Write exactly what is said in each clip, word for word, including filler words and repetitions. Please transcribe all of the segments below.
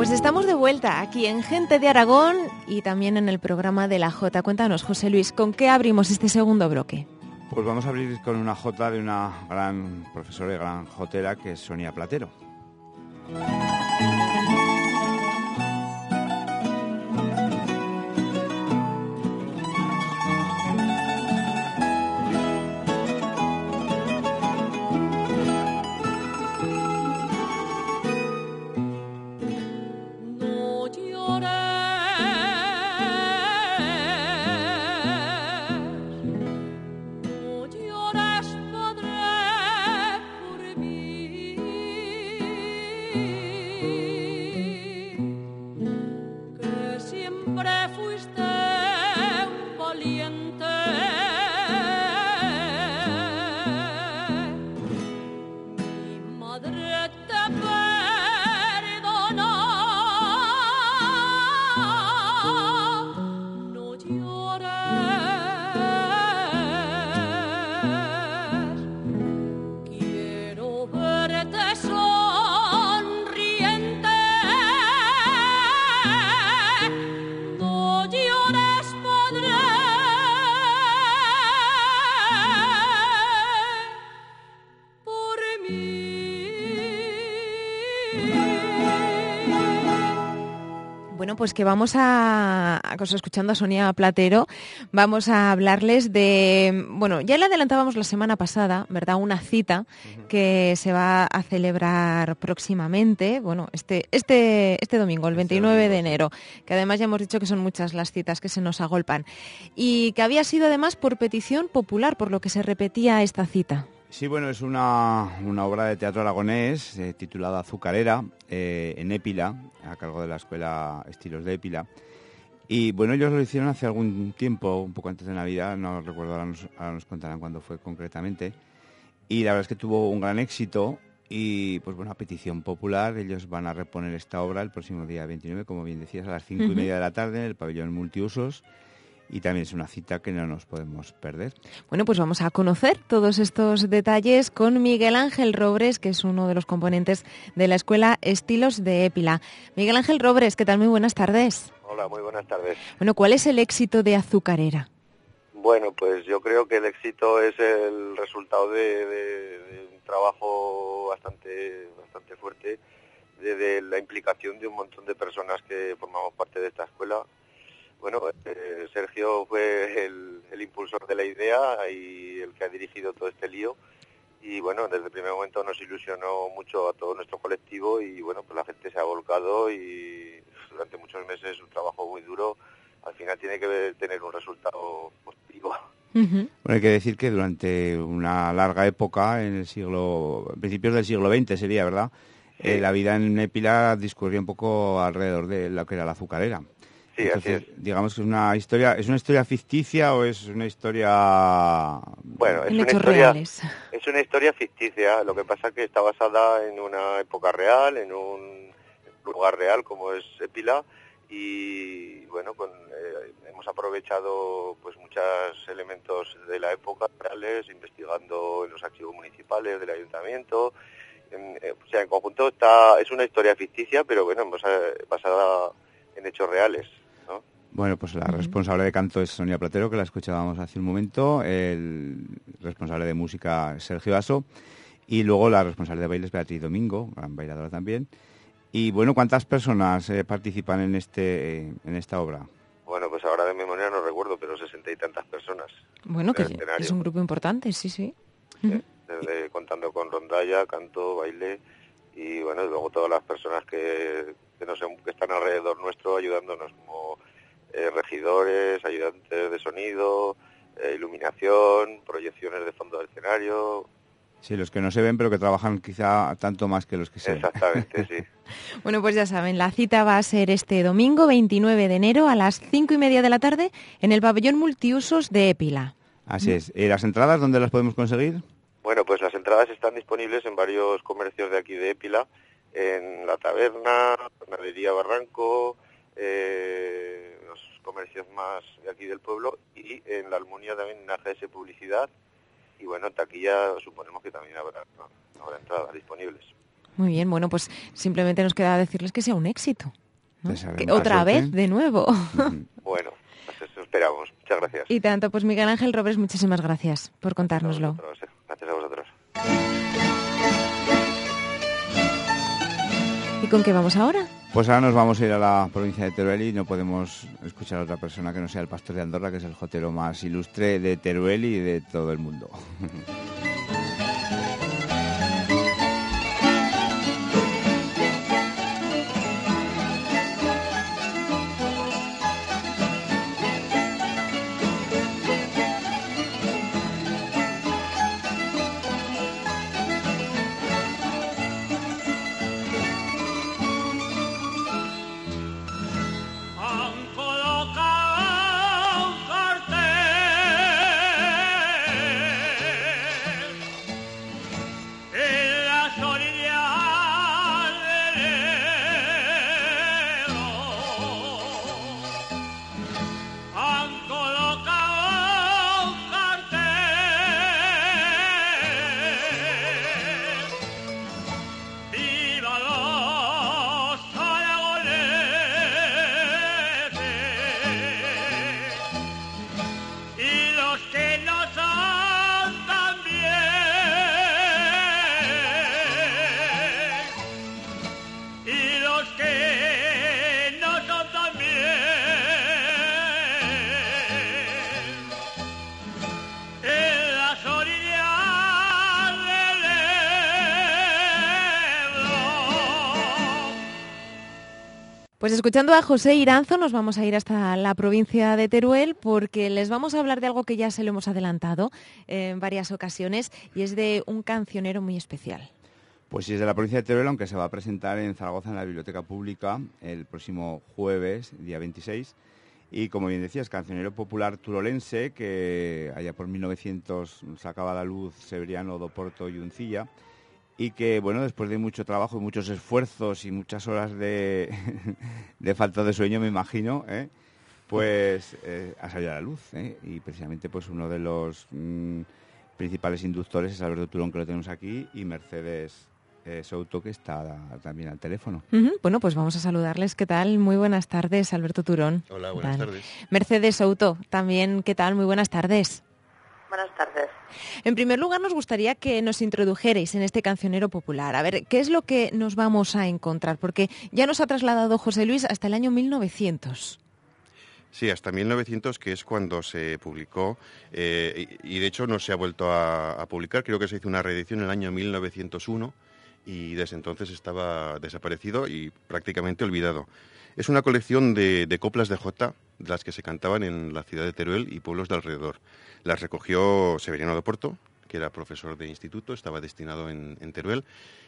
Pues estamos de vuelta aquí en Gente de Aragón y también en el programa de la Jota. Cuéntanos, José Luis, ¿con qué abrimos este segundo bloque? Pues vamos a abrir con una jota de una gran profesora y gran jotera que es Sonia Platero. Bueno, pues que vamos a, a escuchando a Sonia Platero, vamos a hablarles de, bueno, ya le adelantábamos la semana pasada, ¿verdad? Una cita uh-huh. que se va a celebrar próximamente, bueno, este este este domingo, el veintinueve de enero, que además ya hemos dicho que son muchas las citas que se nos agolpan, y que había sido además por petición popular, por lo que se repetía esta cita. Sí, bueno, es una, una obra de teatro aragonés eh, titulada Azucarera, eh, en Épila, a cargo de la Escuela Estilos de Épila. Y bueno, ellos lo hicieron hace algún tiempo, un poco antes de Navidad, no recuerdo, ahora nos, ahora nos contarán cuándo fue concretamente. Y la verdad es que tuvo un gran éxito y, pues bueno, a petición popular, ellos van a reponer esta obra el próximo día veintinueve, como bien decías, a las cinco uh-huh. y media de la tarde en el pabellón multiusos. Y también es una cita que no nos podemos perder. Bueno, pues vamos a conocer todos estos detalles con Miguel Ángel Robres, que es uno de los componentes de la Escuela Estilos de Épila. Miguel Ángel Robres, ¿qué tal? Muy buenas tardes. Hola, muy buenas tardes. Bueno, ¿cuál es el éxito de Azucarera? Bueno, pues yo creo que el éxito es el resultado de, de, de un trabajo bastante, bastante fuerte, de, de la implicación de un montón de personas que formamos parte de esta escuela. Bueno, eh, Sergio fue el, el impulsor de la idea y el que ha dirigido todo este lío. Y bueno, desde el primer momento nos ilusionó mucho a todo nuestro colectivo y bueno, pues la gente se ha volcado y durante muchos meses un trabajo muy duro. Al final tiene que tener un resultado positivo. Uh-huh. Bueno, hay que decir que durante una larga época, en el siglo, principios del siglo veinte sería, ¿verdad? Sí. Eh, la vida en Épila discurría un poco alrededor de lo que era la azucarera. Sí, Entonces, así es. digamos que es una historia, ¿es una historia ficticia o es una historia...? Bueno, es en una hechos historia, reales. Es una historia ficticia, lo que pasa es que está basada en una época real, en un lugar real como es Épila, y bueno, con, eh, hemos aprovechado pues muchos elementos de la época reales, investigando en los archivos municipales del ayuntamiento. En, eh, o sea, en conjunto está es una historia ficticia, pero bueno, hemos, eh, basada en hechos reales, ¿no? Bueno, pues la responsable de canto es Sonia Platero, que la escuchábamos hace un momento, el responsable de música Sergio Aso, y luego la responsable de baile es Beatriz Domingo, gran bailadora también. Y bueno, ¿cuántas personas eh, participan en este eh, en esta obra? Bueno, pues ahora de memoria no recuerdo, pero sesenta y tantas personas. Bueno, que es un grupo importante, sí, sí. sí desde, contando con rondalla, canto, baile, y bueno, luego todas las personas que, que, nos, que están alrededor nuestro ayudándonos, como eh, regidores, ayudantes de sonido, eh, iluminación, proyecciones de fondo del escenario. Sí, los que no se ven, pero que trabajan quizá tanto más que los que se ven. Exactamente, sí. Bueno, pues ya saben, la cita va a ser este domingo veintinueve de enero a las cinco y media de la tarde en el pabellón multiusos de Épila. Así es. ¿Y las entradas dónde las podemos conseguir? Bueno, pues las entradas están disponibles en varios comercios de aquí de Épila, en La Taberna, Panadería Barranco, eh, los comercios más de aquí del pueblo, y en La Almunia también en A G S Publicidad. Y bueno, en taquilla suponemos que también habrá, ¿no? habrá entradas disponibles. Muy bien, bueno, pues simplemente nos queda decirles que sea un éxito, ¿no? Que otra suerte. vez, de nuevo. Uh-huh. Bueno, pues eso esperamos. Muchas gracias. Y tanto, pues Miguel Ángel Robres, muchísimas gracias por contárnoslo. Gracias a vosotros. Gracias a vosotros. ¿Y con qué vamos ahora? Pues ahora nos vamos a ir a la provincia de Teruel y no podemos escuchar a otra persona que no sea el pastor de Andorra, que es el jotero más ilustre de Teruel y de todo el mundo. Pues escuchando a José Iranzo nos vamos a ir hasta la provincia de Teruel porque les vamos a hablar de algo que ya se lo hemos adelantado en varias ocasiones y es de un cancionero muy especial. Pues sí, es de la provincia de Teruel, aunque se va a presentar en Zaragoza en la Biblioteca Pública el próximo jueves, día veintiséis. Y como bien decías, cancionero popular turolense que allá por mil novecientos sacaba a la luz Severiano do Porto y Uncilla. Y que, bueno, después de mucho trabajo y muchos esfuerzos y muchas horas de, de falta de sueño, me imagino, ¿eh? pues eh, ha salido a la luz. ¿eh? Y precisamente pues uno de los mmm, principales inductores es Alberto Turón, que lo tenemos aquí, y Mercedes eh, Souto, que está también al teléfono. Uh-huh. Bueno, pues vamos a saludarles. ¿Qué tal? Muy buenas tardes, Alberto Turón. Hola, buenas tardes. Mercedes Souto, también, ¿qué tal? Muy buenas tardes. Buenas tardes. En primer lugar, nos gustaría que nos introdujerais en este cancionero popular. A ver, ¿qué es lo que nos vamos a encontrar? Porque ya nos ha trasladado José Luis hasta el año mil novecientos. Sí, hasta mil novecientos, que es cuando se publicó, eh, y, y de hecho no se ha vuelto a, a publicar. Creo que se hizo una reedición en el año mil novecientos uno y desde entonces estaba desaparecido y prácticamente olvidado. Es una colección de, de coplas de jota, de las que se cantaban en la ciudad de Teruel y pueblos de alrededor. Las recogió Severiano do Porto, que era profesor de instituto, estaba destinado en, en Teruel,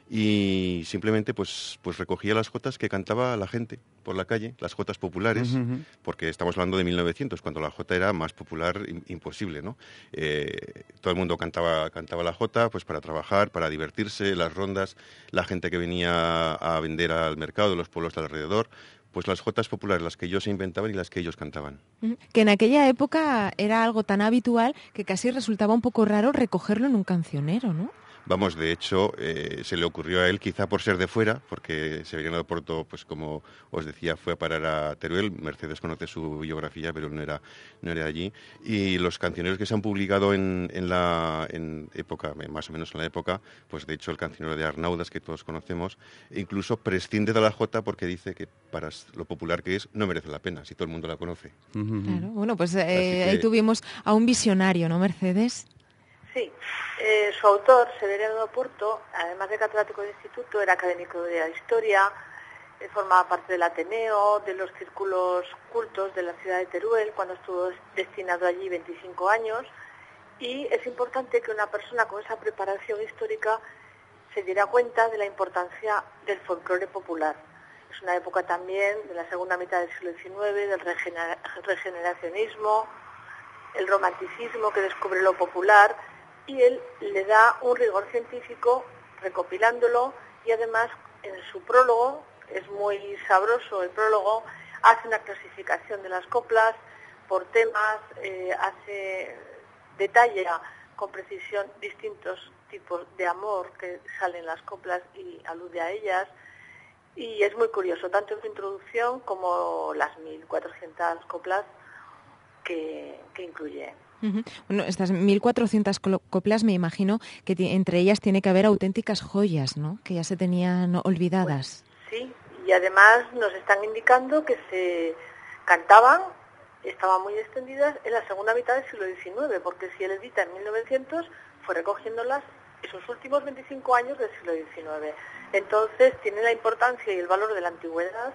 y simplemente pues, pues recogía las jotas que cantaba la gente por la calle, las jotas populares, uh-huh. porque estamos hablando de mil novecientos, cuando la jota era más popular imposible, ¿no? Eh, todo el mundo cantaba, cantaba la jota pues para trabajar, para divertirse, las rondas, la gente que venía a vender al mercado de los pueblos de alrededor, pues las jotas populares, las que ellos se inventaban y las que ellos cantaban. Que en aquella época era algo tan habitual que casi resultaba un poco raro recogerlo en un cancionero, ¿no? Vamos, de hecho, eh, se le ocurrió a él, quizá por ser de fuera, porque Severiano do Porto, pues como os decía, fue a parar a Teruel. Mercedes conoce su biografía, pero no era, no era allí. Y los cancioneros que se han publicado en, en la en época, más o menos en la época, pues de hecho el cancionero de Arnaudas, que todos conocemos, incluso prescinde de la jota porque dice que para lo popular que es, no merece la pena, si todo el mundo la conoce. Uh-huh. Claro, bueno, pues eh, que... ahí tuvimos a un visionario, ¿no, Mercedes? Sí, eh, su autor, Severiano do Porto, además de catedrático de instituto, era académico de la historia, eh, formaba parte del Ateneo, de los círculos cultos de la ciudad de Teruel, cuando estuvo destinado allí veinticinco años, y es importante que una persona con esa preparación histórica se diera cuenta de la importancia del folclore popular. Es una época también de la segunda mitad del siglo diecinueve, del regener- regeneracionismo, el romanticismo que descubre lo popular, y él le da un rigor científico recopilándolo, y además en su prólogo, es muy sabroso el prólogo, hace una clasificación de las coplas por temas, eh, hace detalla con precisión distintos tipos de amor que salen en las coplas y alude a ellas. Y es muy curioso, tanto en su introducción como las mil cuatrocientas coplas que, que incluye. Uh-huh. Bueno, estas mil cuatrocientas coplas me imagino que t- entre ellas tiene que haber auténticas joyas, ¿no? Que ya se tenían olvidadas. Pues, sí, y además nos están indicando que se cantaban, estaban muy extendidas en la segunda mitad del siglo diecinueve, porque si él edita en mil novecientos, fue recogiéndolas esos últimos veinticinco años del siglo diecinueve. Entonces tiene la importancia y el valor de la antigüedad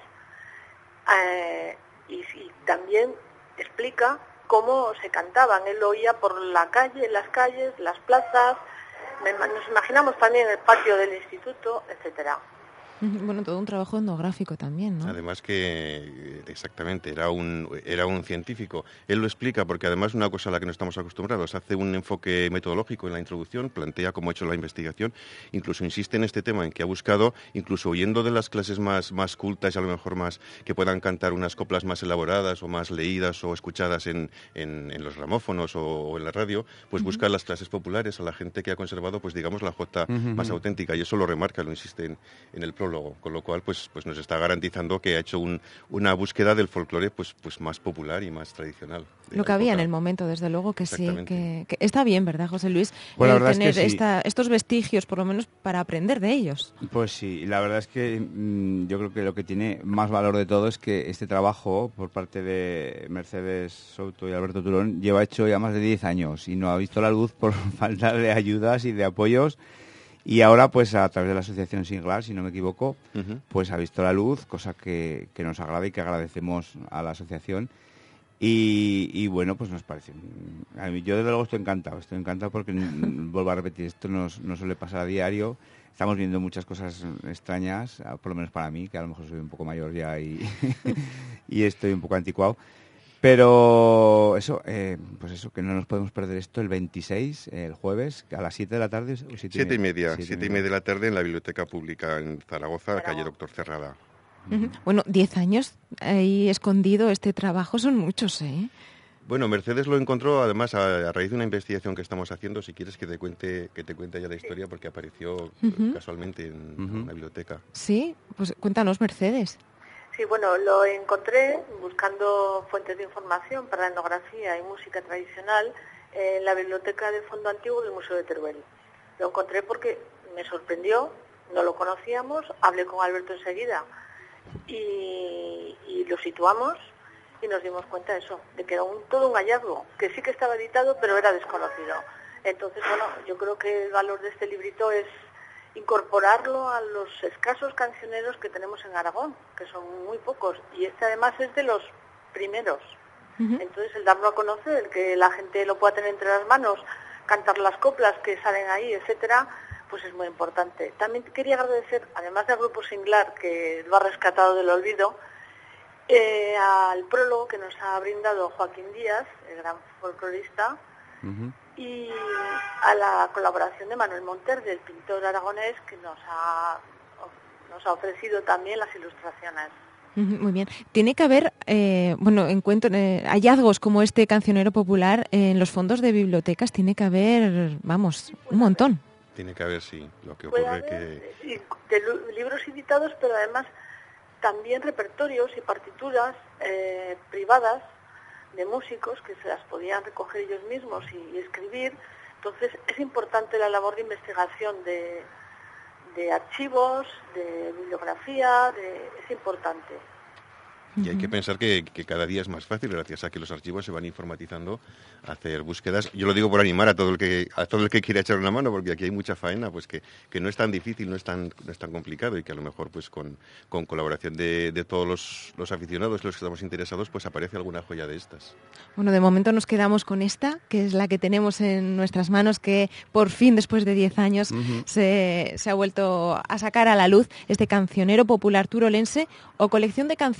eh, y, y también explica cómo se cantaban. Él lo oía por la calle, en las calles, las plazas, nos imaginamos también el patio del instituto, etcétera. Bueno, todo un trabajo etnográfico también, ¿no? Además que, exactamente, era un, era un científico. Él lo explica porque además una cosa a la que no estamos acostumbrados, hace un enfoque metodológico en la introducción, plantea cómo ha hecho la investigación, incluso insiste en este tema en que ha buscado, incluso huyendo de las clases más, más cultas y a lo mejor más que puedan cantar unas coplas más elaboradas o más leídas o escuchadas en, en, en los gramófonos o, o en la radio, pues uh-huh. buscar las clases populares, a la gente que ha conservado, pues digamos, la jota uh-huh. más auténtica, y eso lo remarca, lo insiste en, en el prólogo. Con lo cual, pues, pues nos está garantizando que ha hecho un, una búsqueda del folclore pues, pues más popular y más tradicional. Lo que había en el momento, desde luego que sí. Que, que está bien, ¿verdad, José Luis? Pues el tener es que sí. esta, estos vestigios, por lo menos, para aprender de ellos. Pues sí, la verdad es que mmm, yo creo que lo que tiene más valor de todo es que este trabajo, por parte de Mercedes Souto y Alberto Turón, lleva hecho ya más de diez años y no ha visto la luz por falta de ayudas y de apoyos. Y ahora, pues a través de la asociación Singlar, si no me equivoco, uh-huh. pues ha visto la luz, cosa que, que nos agrada y que agradecemos a la asociación. Y, y bueno, pues nos parece... A mí, yo desde luego estoy encantado, estoy encantado porque, vuelvo a repetir, esto nos, no suele pasar a diario. Estamos viendo muchas cosas extrañas, por lo menos para mí, que a lo mejor soy un poco mayor ya y, y estoy un poco anticuado. Pero eso, eh, pues eso, que no nos podemos perder esto el veintiséis, el jueves, a las siete de la tarde. Siete, siete y media, siete, siete y media de la tarde en la Biblioteca Pública en Zaragoza, calle Doctor Cerrada. Uh-huh. Bueno, diez años ahí escondido este trabajo son muchos, ¿eh? Bueno, Mercedes lo encontró, además, a, a raíz de una investigación que estamos haciendo. Si quieres que te cuente que te cuente ya la historia, porque apareció uh-huh. casualmente en uh-huh. una biblioteca. Sí, pues cuéntanos, Mercedes. Sí, bueno, lo encontré buscando fuentes de información para etnografía y música tradicional en la biblioteca del Fondo Antiguo del Museo de Teruel. Lo encontré porque me sorprendió, no lo conocíamos, hablé con Alberto enseguida y, y lo situamos y nos dimos cuenta de eso, de que era un, todo un hallazgo, que sí que estaba editado pero era desconocido. Entonces, bueno, yo creo que el valor de este librito es incorporarlo a los escasos cancioneros que tenemos en Aragón, que son muy pocos, y este además es de los primeros. Uh-huh. Entonces el darlo a conocer, el que la gente lo pueda tener entre las manos, cantar las coplas que salen ahí, etcétera, pues es muy importante. También quería agradecer, además del Grupo Singlar, que lo ha rescatado del olvido, eh, al prólogo que nos ha brindado Joaquín Díaz, el gran folclorista, uh-huh. y a la colaboración de Manuel Monter, del pintor aragonés, que nos ha, nos ha ofrecido también las ilustraciones. Muy bien. Tiene que haber, eh, bueno, encuentro, eh, hallazgos como este cancionero popular eh, en los fondos de bibliotecas, tiene que haber, vamos, sí, un montón. Haber. Tiene que haber, sí, lo que ocurre haber, que... Sí, de libros editados, pero además también repertorios y partituras eh, privadas de músicos que se las podían recoger ellos mismos y, y escribir. Entonces es importante la labor de investigación de, de archivos, de bibliografía, de, es importante. Y hay que pensar que, que cada día es más fácil, gracias a que los archivos se van informatizando, hacer búsquedas. Yo lo digo por animar a todo el que a todo el que quiera echar una mano, porque aquí hay mucha faena, pues que, que no es tan difícil, no es tan no es tan complicado, y que a lo mejor pues con, con colaboración de, de todos los, los aficionados, los que estamos interesados, pues aparece alguna joya de estas. Bueno, de momento nos quedamos con esta, que es la que tenemos en nuestras manos, que por fin, después de diez años, uh-huh. se, se ha vuelto a sacar a la luz este cancionero popular turolense o colección de canciones y estilos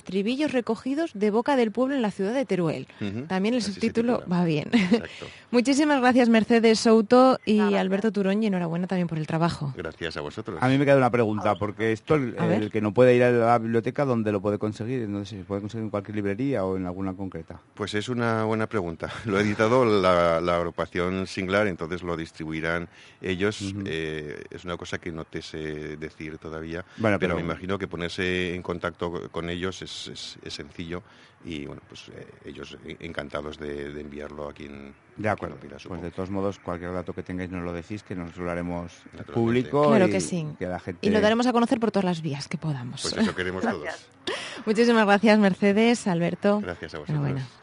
estribillos recogidos de boca del pueblo en la ciudad de Teruel. Uh-huh. También el Así subtítulo va bien. Exacto. Muchísimas gracias, Mercedes Souto y Nada, Alberto Turón, y enhorabuena también por el trabajo. Gracias a vosotros. A mí me queda una pregunta, porque esto, el, el que no puede ir a la biblioteca, ¿dónde lo puede conseguir? No sé, ¿se puede conseguir en cualquier librería o en alguna concreta? Pues es una buena pregunta. Lo ha editado la, la agrupación Singlar, entonces lo distribuirán ellos. Uh-huh. Eh, es una cosa que no te sé decir todavía, bueno, pero, pero me imagino que ponerse en contacto con ellos es, es, es sencillo y bueno, pues eh, ellos encantados de, de enviarlo a quien, de acuerdo. Quien lo pida, pues de todos modos, cualquier dato que tengáis nos lo decís, que nos lo haremos público. Claro y que sí. Que la gente... Y lo daremos a conocer por todas las vías que podamos. Pues eso queremos todos. Muchísimas gracias, Mercedes, Alberto. Gracias a vosotros. Enhorabuena.